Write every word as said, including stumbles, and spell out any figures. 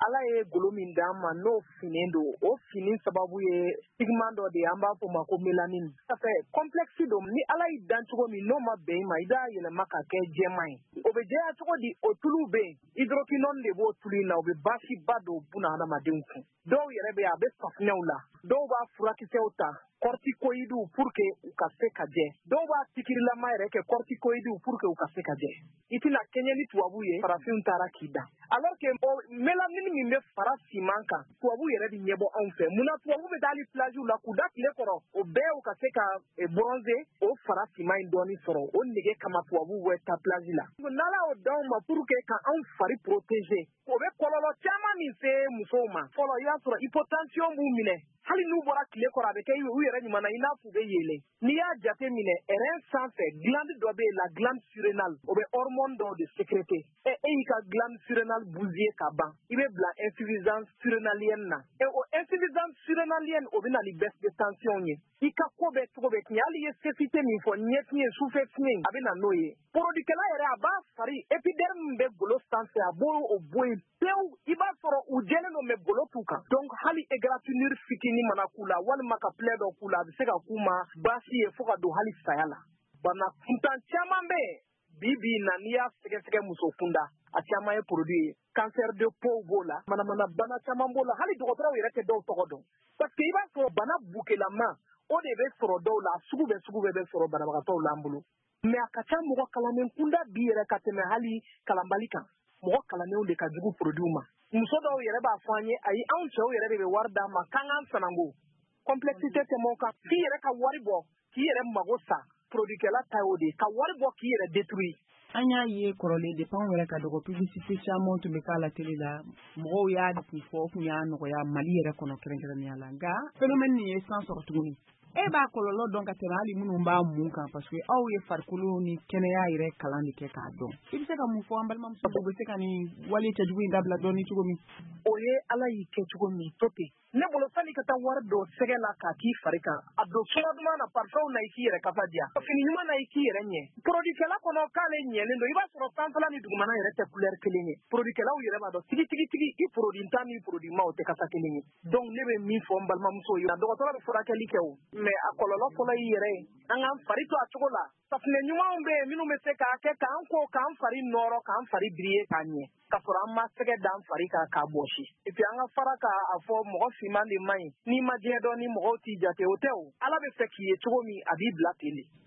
Ala ye golo min d'an ma n'o finen don o fini sababu ye pigment dɔ de an b'a fɔ ma ko mélanine. Ça fait complexe don ni Ala y'i dan cogo min n'o ma bɛn i ma i b'a yɛlɛma ka kɛ jɛman ye. O bɛ jɛya cogo di o tulu bɛ yen hydroquinone de b'o tulu in na o bɛ basiba don buna hadamadenw kun. Dɔw yɛrɛ bɛ a bɛ safunɛw la dɔw b'a furakisɛw ta corticoïdes pour que u ka se ka jɛ dɔw b'a pikirilama yɛrɛ kɛ corticoïdes pour que u ka se ka jɛ i tɛna kɛɲɛ ni tubabu ye farafinw taara k'i da alors que o mélanine min bɛ fara siman kan tubabu yɛrɛ bɛ ɲɛbɔ anw fɛ mun na tubabu bɛ taa hali plage la k'u da tile kɔrɔ o bɛɛ u ka se ka bronzer o fara siman in dɔɔni sɔrɔ o nege kama tubabu bɛ taa plage la n'Ala y'o d'anw ma pour que ka anw fari protéger o bɛ kɔlɔlɔ caman min se musow ma fɔlɔ i y'a sɔrɔ hypotension b'u minɛ hali n'u bɔra tile kɔrɔ a bɛ kɛ u yɛrɛ ɲuman i n'a fɔ u bɛ yelen n'i y'a jate minɛ rein sanfɛ glande dɔ bɛ yen la glande surrénale o bɛ hormone dɔw de sécréter ɛ e y'i ka glande surrénale bousiller ka ban i bɛ bila insuffisance surrénalienne na ɛ o insuffisance surrénalienne o bɛ na ni baisse de tension ye i ka ko bɛ cogo bɛ tiɲɛ hali i ye cécité min fɔ ɲɛfiɲɛ sufɛ fiɲɛ a bɛ na n'o ye porodikɛla yɛrɛ a b'a fari épiderme min bɛ golo sanfɛ a b'o o bɔ yen pewu i b'a sɔrɔ u jɛlen don mais golo t'u kan donc hali égratignure fitinin mana k'u la walima ka plaie dɔ k'u la a bɛ se ka k'u ma baasi ye fo ka don hali saya la bana kuntan caman bɛ yen bi bi in na n'i y'a sɛgɛsɛgɛ muso kunda a caman ye produit ye cancer de peau b'o la manamana bana caman b'o la hali dɔgɔtɔrɔw yɛrɛ tɛ dɔw tɔgɔ dɔn parce que i b'a sɔrɔ bana bukelama o de bɛ sɔrɔ dɔw la sugu bɛ sugu bɛɛ bɛ sɔrɔ banabagatɔw la an bolo mais a ka ca mɔgɔ kalannen kunda bi yɛrɛ ka tɛmɛ hali kalanbali kan mɔgɔ kalannenw de ka jugu produit ma muso dɔw yɛrɛ b'a fɔ an ye ayi anw cɛw yɛrɛ de bɛ wari d'an ma k'an k'an sanango complexité tɛmɛ o kan f'i yɛrɛ ka wari bɔ k'i yɛrɛ mago sa produitkɛla ta y'o de ka wari bɔ k'i yɛrɛ détruire an y'a ye kɔrɔlen depuis anw yɛrɛ ka dɔgɔ publicité caman tun bɛ k'a la télé la mɔgɔw y'a kun fɔ o kun y'a nɔgɔya Mali yɛrɛ kɔnɔ kɛrɛnkɛrɛnnenya la nka phénomène nin ye san sɔrɔ tuguni e b'a kɔlɔlɔ dɔn ka tɛmɛ hali minnu b'a mun kan parce que aw ye farikolo ni kɛnɛya yɛrɛ kalan de kɛ k'a dɔn i bɛ se ka mun fɔ an balimamuso u bɛ se ka nin wale cɛjugu in dabila dɔɔni cogo min o ye Ala y'i kɛ cogo min to ten ne bolo sani ka taa wari don sɛgɛ la k'a k'i fari kan a don suma duman na parfum na i k'i yɛrɛ kafa diya fini ɲuman na i k'i yɛrɛ ɲɛ produitkɛla kɔnɔ k'ale ɲɛlen don i b'a sɔrɔ sanfɛla ni dugumana yɛrɛ tɛ couleur kelen ye produitkɛlaw yɛrɛ b'a dɔn tigi tigi tigi i produit tan ni produit ma o tɛ kasa kelen ye donc ne bɛ min fɔ n balimamuso ye dɔgɔtɔrɔ bɛ furakɛli kɛ o mais a kɔlɔlɔ fɔlɔ y'i yɛrɛ ye an k'an fari to a cogo la safunɛ ɲumanw bɛ yen minnu bɛ se k'a kɛ k'an ko k'an fari nɔrɔ k'an fari briller k'a ɲɛ k'a sɔrɔ an ma sɛgɛ d'an fari kan k'a bɔsi et puis an ka fara k'a fɔ mɔgɔ finman de man ɲi n'i ma diɲɛ dɔn ni mɔgɔw t'i jate o tɛ o Ala bɛ fɛ k'i ye cogo min a b'i bila ten de